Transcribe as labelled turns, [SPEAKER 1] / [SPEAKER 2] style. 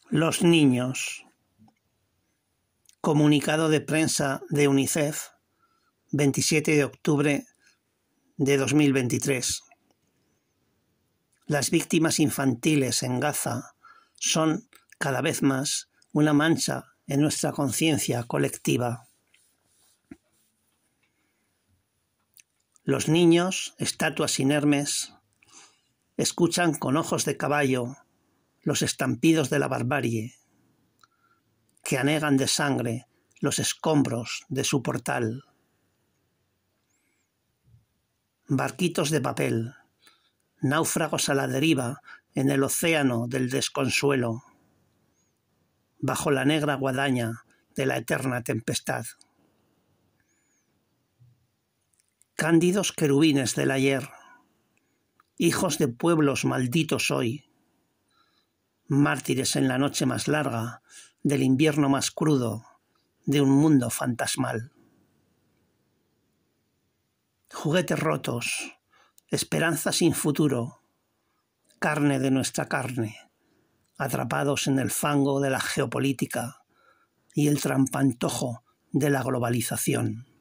[SPEAKER 1] Los niños. Comunicado de prensa de UNICEF, 27 de octubre de 2023. Las víctimas infantiles en Gaza son cada vez más una mancha en nuestra conciencia colectiva. Los niños, estatuas inermes, escuchan con ojos de caballo los estampidos de la barbarie, que anegan de sangre los escombros de su portal. Barquitos de papel, náufragos a la deriva en el océano del desconsuelo, bajo la negra guadaña de la eterna tempestad. Cándidos querubines del ayer, hijos de pueblos malditos hoy, mártires en la noche más larga del invierno más crudo de un mundo fantasmal. Juguetes rotos, esperanza sin futuro, carne de nuestra carne, atrapados en el fango de la geopolítica y el trampantojo de la globalización.